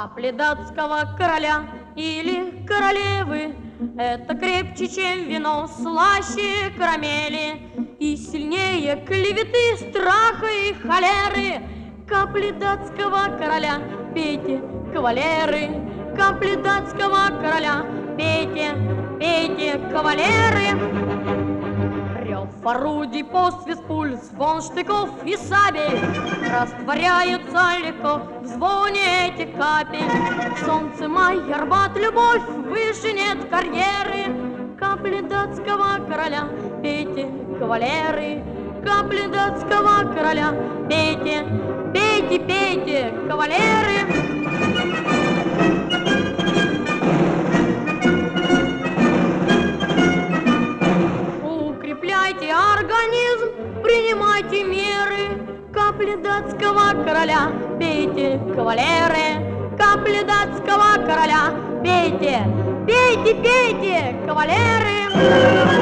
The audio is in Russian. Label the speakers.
Speaker 1: Капли датского короля или королевы — это крепче, чем вино, слаще карамели и сильнее клеветы, страха и холеры. Капли датского короля, пейте, кавалеры, капли датского короля, пейте, пейте, кавалеры. Рев орудий, посвист пуль, звон штыков и сабель растворяются легко в звоне этих капель. Солнце, май, Арбат, любовь, выше нет карьеры. Капли датского короля, пейте, кавалеры, капли датского короля, пейте, пейте, пейте, кавалеры. Укрепляйте организм, принимайте меры. Капли датского короля, пейте, кавалеры, капли датского короля, пейте, пейте, пейте, кавалеры.